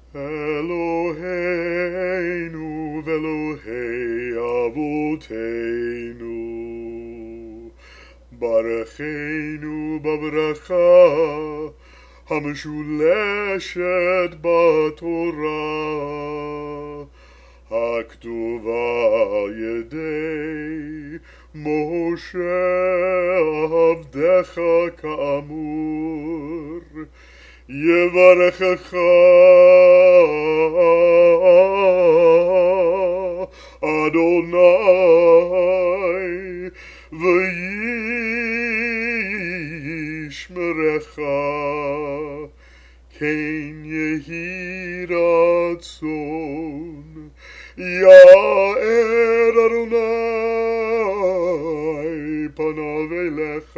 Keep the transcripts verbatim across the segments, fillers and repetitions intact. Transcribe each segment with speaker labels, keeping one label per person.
Speaker 1: Eloheinu v'Elohei Avotenu, Barecheinu b'bracha המשולשת בתורה, הכתובה על ידי משה עבדך כאמור, יברכך אדוני וישמרך, כן יהי רצון יאר אדוני פניו אליך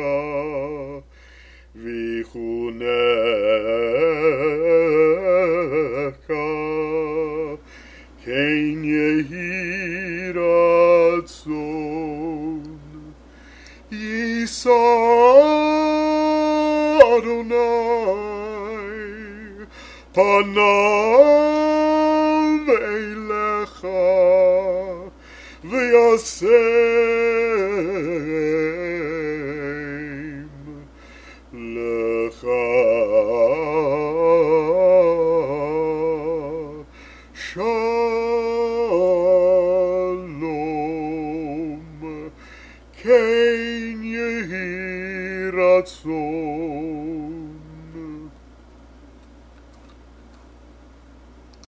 Speaker 1: ויחונך, כן יהי רצון. יישא אדוני פניו אליך ויעשה